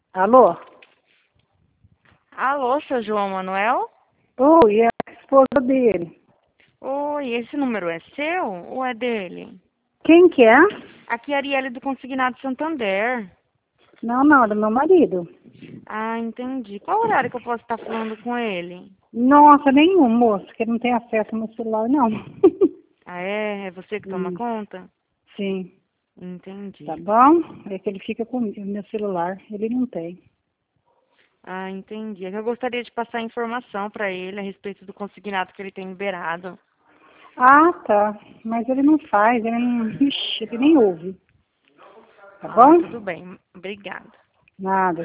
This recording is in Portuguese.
Alô? Alô, seu João Manuel? Oi, é a esposa dele. Oi, esse número é seu ou é dele? Quem que é? Aqui é a Arielle do Consignado Santander. Não, é do meu marido. Ah, entendi. Qual horário que eu posso estar falando com ele? Nossa, nenhum, moço, que não tem acesso ao meu celular, não. Ah, é? É você que toma Hum, conta? sim, tá Entendi. bom? É que ele fica com o meu celular, ele não tem. Ah, entendi. É que eu gostaria de passar informação para ele a respeito do consignado que ele tem liberado. Ah, tá, mas ele não faz, ele não... Ixi, ele nem ouve, tá Ah, bom? tudo bem. Obrigada. Nada.